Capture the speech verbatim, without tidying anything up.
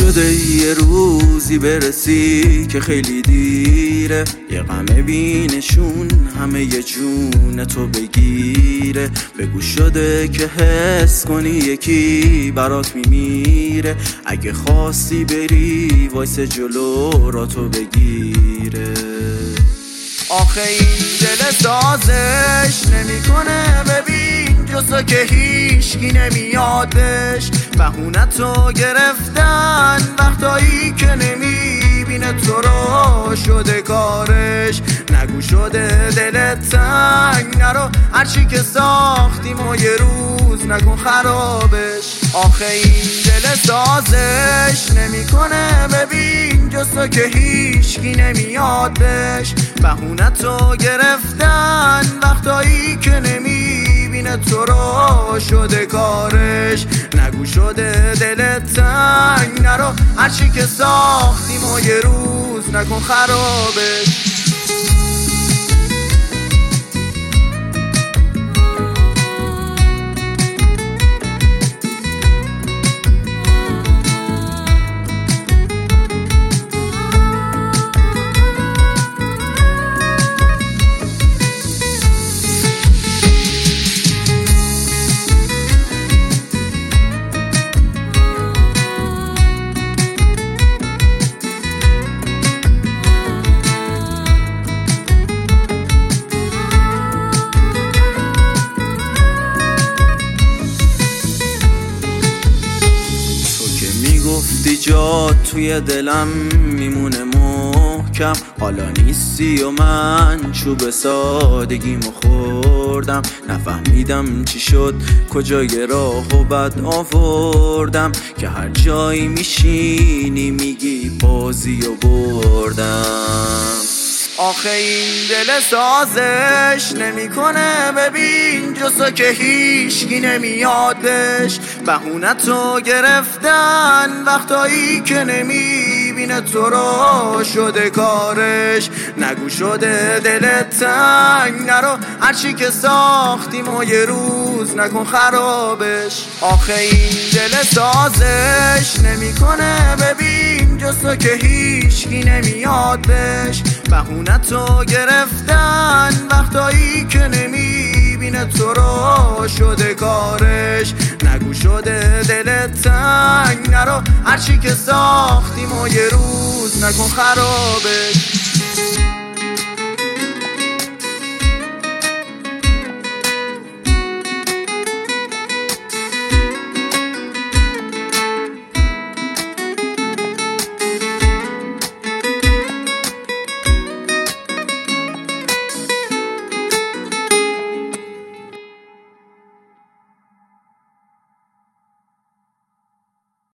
شده یه روزی برسی که خیلی دیره، یه غم بینشون همه یه جون تو بگیره. بگو شده که حس کنی یکی برات میمیره، اگه خواستی بری وایس جلو را تو بگیره. آخه این دل سازش نمیکنه، ببین جز که هیچکی نمیادش. بهونتو گرفتن وقتایی که نمیبینه تو رو شده کارش. نگو شده دلت تنگ نرو، هرچی که ساختیم و یه روز نکن خرابش. آخه این دل سازش نمیکنه، ببین جز که هیچکی نمیادش. بهونتو گرفتن وقتایی که نمیبینه تو رو شده کارش. نگو شده دلت تنگ نرو، هرچی که ساختیم و یه روز نکن خرابش. گفتی جا توی دلم میمونه محکم، حالا نیستی و من چوب سادگیمو خوردم. نفهمیدم چی شد کجای راه و بد آوردم، که هر جایی میشینی میگی بازی و بردم. آخه این دل سازش نمیکنه، ببین جز که هیچکی نمیادش. بهونتو گرفتن وقتایی که نمیبینه تو رو شده کارش. نگو شده دلت تنگ نرو، هرچی که ساختیم و یه روز نکن خرابش. آخه این دل سازش نمیکنه، ببین جز که هیچکی نمیادش. بهونتو گرفتن وقتایی که نمیبینه تو رو شده کارش. نگو شده دلت تنگ نرو، هرچی که ساختیم و یه روز نکن خرابش.